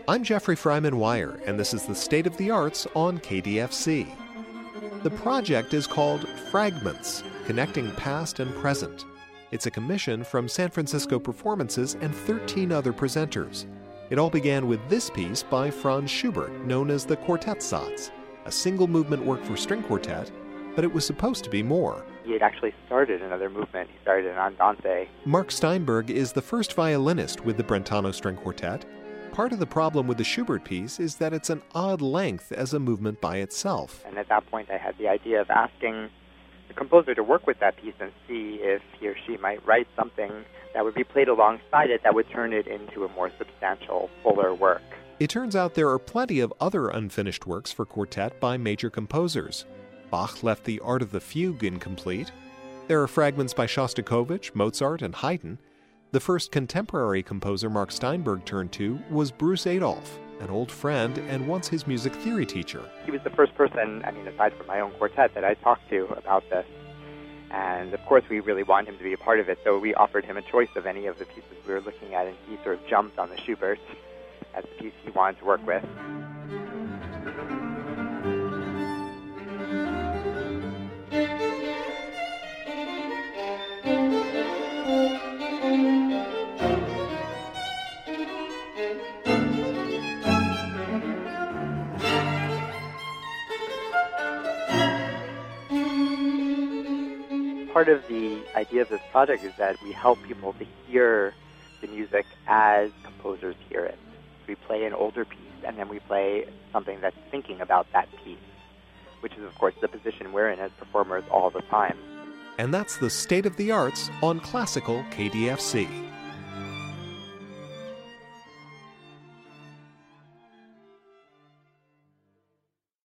I'm Jeffrey Fryman Wire, and this is the State of the Arts on KDFC. The project is called Fragments, Connecting Past and Present. It's a commission from San Francisco Performances and 13 other presenters. It all began with this piece by Franz Schubert, known as the Quartettsatz, a single-movement work for string quartet, but it was supposed to be more. He had actually started another movement. He started an andante. Mark Steinberg is the first violinist with the Brentano String Quartet. Part of the problem with the Schubert piece is that it's an odd length as a movement by itself. And at that point I had the idea of asking the composer to work with that piece and see if he or she might write something that would be played alongside it that would turn it into a more substantial, fuller work. It turns out there are plenty of other unfinished works for quartet by major composers. Bach left the Art of the Fugue incomplete. There are fragments by Shostakovich, Mozart, and Haydn. The first contemporary composer Mark Steinberg turned to was Bruce Adolphe, an old friend and once his music theory teacher. He was the first person, aside from my own quartet, that I talked to about this. And of course we really want him to be a part of it, so we offered him a choice of any of the pieces we were looking at, and he sort of jumped on the Schubert as the piece he wanted to work with. Part of the idea of this project is that we help people to hear the music as composers hear it. We play an older piece, and then we play something that's thinking about that piece, which is, of course, the position we're in as performers all the time. And that's the State of the Arts on Classical KDFC.